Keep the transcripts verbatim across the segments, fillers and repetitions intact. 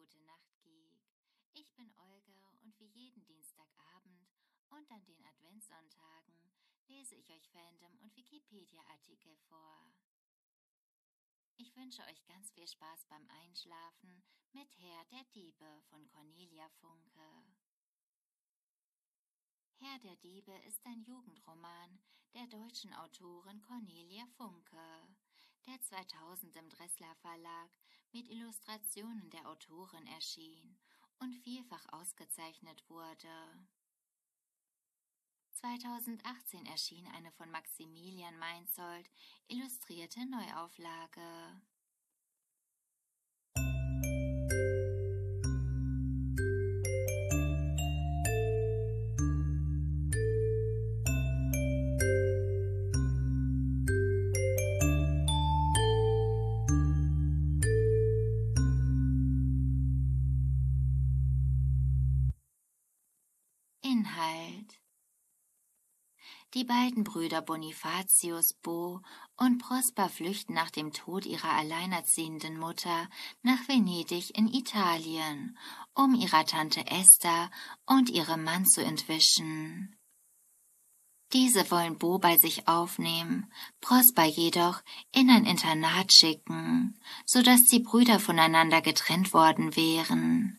Gute Nacht Geek. Ich bin Olga und wie jeden Dienstagabend und an den Adventssonntagen lese ich euch Fandom- und Wikipedia-Artikel vor. Ich wünsche euch ganz viel Spaß beim Einschlafen mit Herr der Diebe von Cornelia Funke. Herr der Diebe ist ein Jugendroman der deutschen Autorin Cornelia Funke, der zweitausend im Dressler Verlag mit Illustrationen der Autorin erschien und vielfach ausgezeichnet wurde. zweitausendachtzehn erschien eine von Maximilian Meinzold illustrierte Neuauflage. Inhalt: Die beiden Brüder Bonifatius, Bo und Prosper flüchten nach dem Tod ihrer alleinerziehenden Mutter nach Venedig in Italien, um ihrer Tante Esther und ihrem Mann zu entwischen. Diese wollen Bo bei sich aufnehmen, Prosper jedoch in ein Internat schicken, so dass die Brüder voneinander getrennt worden wären.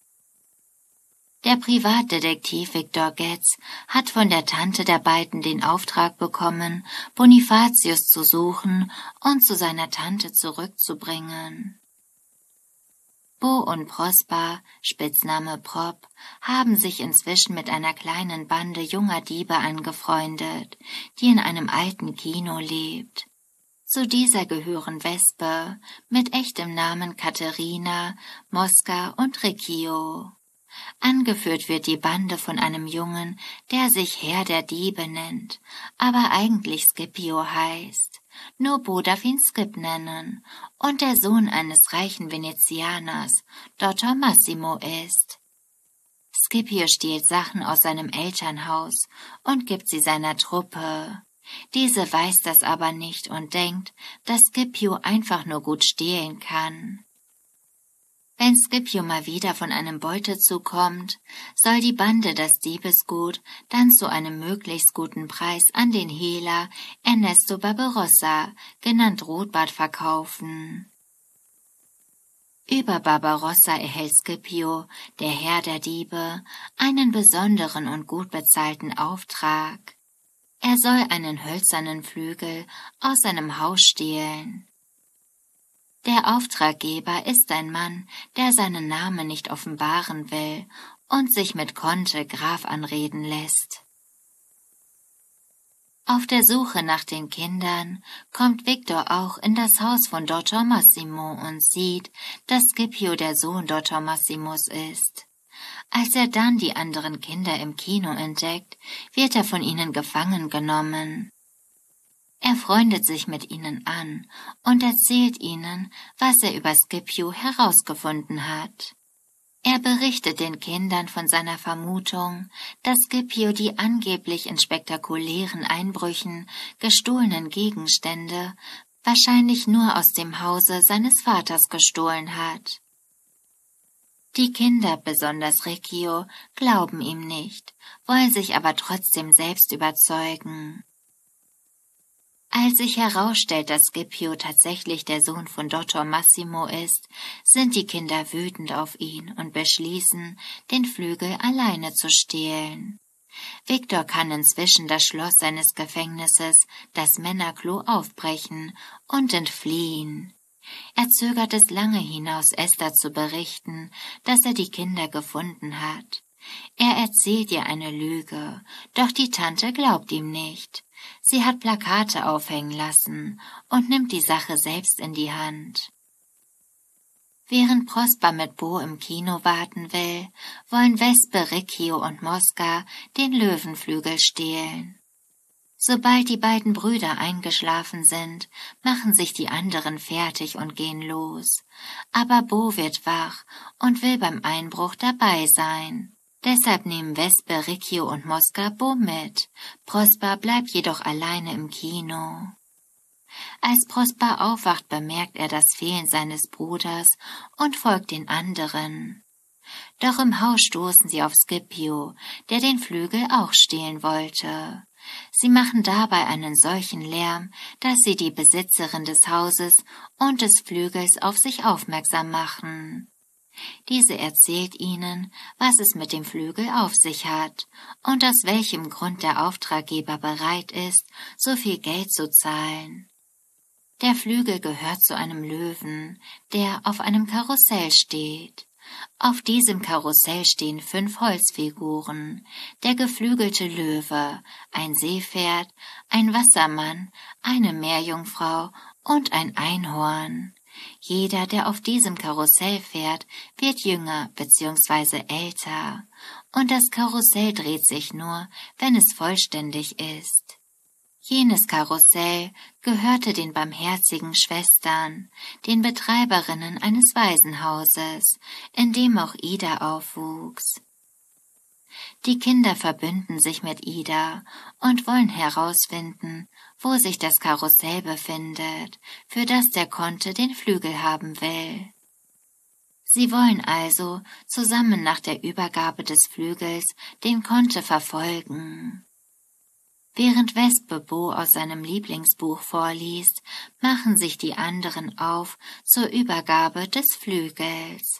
Der Privatdetektiv Viktor Getz hat von der Tante der beiden den Auftrag bekommen, Bonifatius zu suchen und zu seiner Tante zurückzubringen. Bo und Prosper, Spitzname Prop, haben sich inzwischen mit einer kleinen Bande junger Diebe angefreundet, die in einem alten Kino lebt. Zu dieser gehören Wespe mit echtem Namen Katharina, Mosca und Riccio. Angeführt wird die Bande von einem Jungen, der sich Herr der Diebe nennt, aber eigentlich Scipio heißt. Nur Bo darf ihn Skip nennen und der Sohn eines reichen Venezianers, Doktor Massimo, ist. Scipio stiehlt Sachen aus seinem Elternhaus und gibt sie seiner Truppe. Diese weiß das aber nicht und denkt, dass Scipio einfach nur gut stehlen kann. Wenn Scipio mal wieder von einem Beutezug kommt, soll die Bande das Diebesgut dann zu einem möglichst guten Preis an den Hehler Ernesto Barbarossa, genannt Rotbart, verkaufen. Über Barbarossa erhält Scipio, der Herr der Diebe, einen besonderen und gut bezahlten Auftrag. Er soll einen hölzernen Flügel aus seinem Haus stehlen. Der Auftraggeber ist ein Mann, der seinen Namen nicht offenbaren will und sich mit Conte Graf anreden lässt. Auf der Suche nach den Kindern kommt Viktor auch in das Haus von Doktor Massimo und sieht, dass Scipio der Sohn Doktor Massimos ist. Als er dann die anderen Kinder im Kino entdeckt, wird er von ihnen gefangen genommen. Er freundet sich mit ihnen an und erzählt ihnen, was er über Scipio herausgefunden hat. Er berichtet den Kindern von seiner Vermutung, dass Scipio die angeblich in spektakulären Einbrüchen gestohlenen Gegenstände wahrscheinlich nur aus dem Hause seines Vaters gestohlen hat. Die Kinder, besonders Riccio, glauben ihm nicht, wollen sich aber trotzdem selbst überzeugen. Als sich herausstellt, dass Scipio tatsächlich der Sohn von Doktor Massimo ist, sind die Kinder wütend auf ihn und beschließen, den Flügel alleine zu stehlen. Viktor kann inzwischen das Schloss seines Gefängnisses, das Männerklo, aufbrechen und entfliehen. Er zögert es lange hinaus, Esther zu berichten, dass er die Kinder gefunden hat. Er erzählt ihr eine Lüge, doch die Tante glaubt ihm nicht. Sie hat Plakate aufhängen lassen und nimmt die Sache selbst in die Hand. Während Prosper mit Bo im Kino warten will, wollen Wespe, Riccio und Mosca den Löwenflügel stehlen. Sobald die beiden Brüder eingeschlafen sind, machen sich die anderen fertig und gehen los. Aber Bo wird wach und will beim Einbruch dabei sein. Deshalb nehmen Wespe, Riccio und Mosca Bo mit. Prosper bleibt jedoch alleine im Kino. Als Prosper aufwacht, bemerkt er das Fehlen seines Bruders und folgt den anderen. Doch im Haus stoßen sie auf Scipio, der den Flügel auch stehlen wollte. Sie machen dabei einen solchen Lärm, dass sie die Besitzerin des Hauses und des Flügels auf sich aufmerksam machen. Diese erzählt ihnen, was es mit dem Flügel auf sich hat und aus welchem Grund der Auftraggeber bereit ist, so viel Geld zu zahlen. Der Flügel gehört zu einem Löwen, der auf einem Karussell steht. Auf diesem Karussell stehen fünf Holzfiguren, der geflügelte Löwe, ein Seepferd, ein Wassermann, eine Meerjungfrau und ein Einhorn. Jeder, der auf diesem Karussell fährt, wird jünger bzw. älter, und das Karussell dreht sich nur, wenn es vollständig ist. Jenes Karussell gehörte den barmherzigen Schwestern, den Betreiberinnen eines Waisenhauses, in dem auch Ida aufwuchs. Die Kinder verbünden sich mit Ida und wollen herausfinden, wo sich das Karussell befindet, für das der Conte den Flügel haben will. Sie wollen also zusammen nach der Übergabe des Flügels den Conte verfolgen. Während Wespe Bo aus seinem Lieblingsbuch vorliest, machen sich die anderen auf zur Übergabe des Flügels.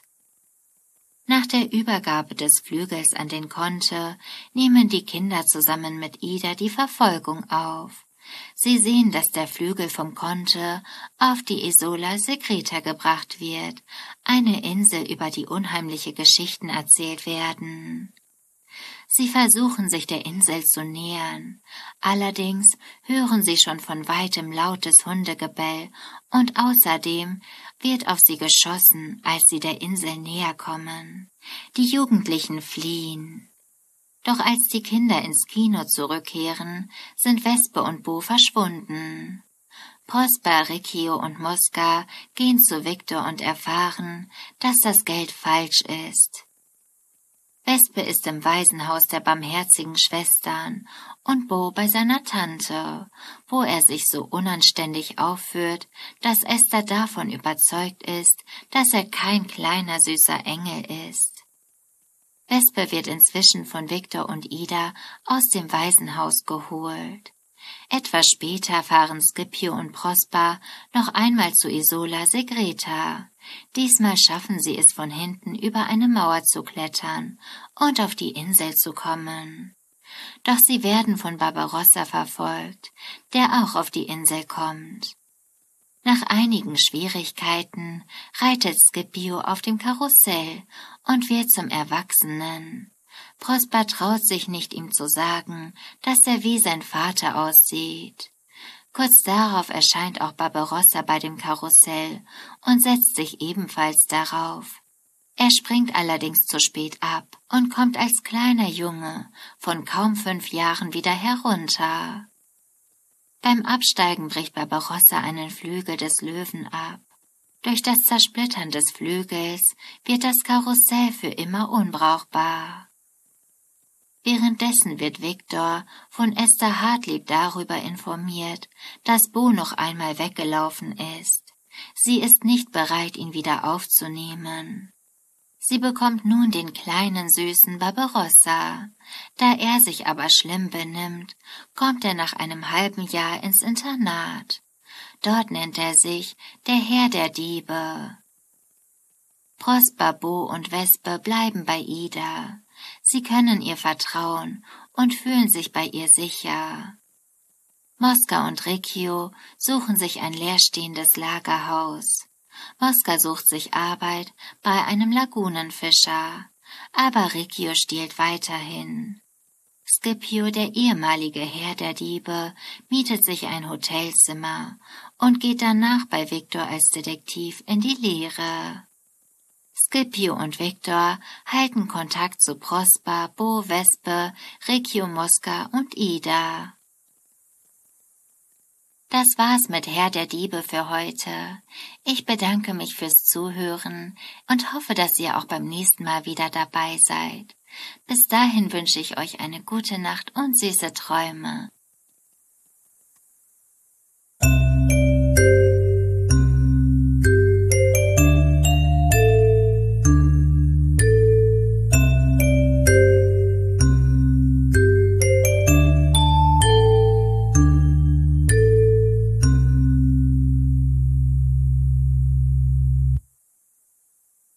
Nach der Übergabe des Flügels an den Conte nehmen die Kinder zusammen mit Ida die Verfolgung auf. Sie sehen, dass der Flügel vom Conte auf die Isola Secreta gebracht wird, eine Insel, über die unheimliche Geschichten erzählt werden. Sie versuchen, sich der Insel zu nähern. Allerdings hören sie schon von weitem lautes Hundegebell und außerdem wird auf sie geschossen, als sie der Insel näher kommen. Die Jugendlichen fliehen. Doch als die Kinder ins Kino zurückkehren, sind Wespe und Bo verschwunden. Prosper, Riccio und Mosca gehen zu Victor und erfahren, dass das Geld falsch ist. Wespe ist im Waisenhaus der barmherzigen Schwestern und Bo bei seiner Tante, wo er sich so unanständig aufführt, dass Esther davon überzeugt ist, dass er kein kleiner süßer Engel ist. Wespe wird inzwischen von Victor und Ida aus dem Waisenhaus geholt. Etwas später fahren Scipio und Prosper noch einmal zu Isola Secreta. Diesmal schaffen sie es von hinten über eine Mauer zu klettern und auf die Insel zu kommen. Doch sie werden von Barbarossa verfolgt, der auch auf die Insel kommt. Nach einigen Schwierigkeiten reitet Scipio auf dem Karussell und wird zum Erwachsenen. Prosper traut sich nicht, ihm zu sagen, dass er wie sein Vater aussieht. Kurz darauf erscheint auch Barbarossa bei dem Karussell und setzt sich ebenfalls darauf. Er springt allerdings zu spät ab und kommt als kleiner Junge von kaum fünf Jahren wieder herunter. Beim Absteigen bricht Barbarossa einen Flügel des Löwen ab. Durch das Zersplittern des Flügels wird das Karussell für immer unbrauchbar. Währenddessen wird Victor von Esther Hartlieb darüber informiert, dass Bo noch einmal weggelaufen ist. Sie ist nicht bereit, ihn wieder aufzunehmen. Sie bekommt nun den kleinen süßen Barbarossa. Da er sich aber schlimm benimmt, kommt er nach einem halben Jahr ins Internat. Dort nennt er sich der Herr der Diebe. Prosper, Bo und Wespe bleiben bei Ida. Sie können ihr vertrauen und fühlen sich bei ihr sicher. Mosca und Riccio suchen sich ein leerstehendes Lagerhaus. Mosca sucht sich Arbeit bei einem Lagunenfischer, aber Riccio stiehlt weiterhin. Scipio, der ehemalige Herr der Diebe, mietet sich ein Hotelzimmer und geht danach bei Victor als Detektiv in die Lehre. Scipio und Victor halten Kontakt zu Prosper, Bo, Wespe, Riccio, Mosca und Ida. Das war's mit Herr der Diebe für heute. Ich bedanke mich fürs Zuhören und hoffe, dass ihr auch beim nächsten Mal wieder dabei seid. Bis dahin wünsche ich euch eine gute Nacht und süße Träume.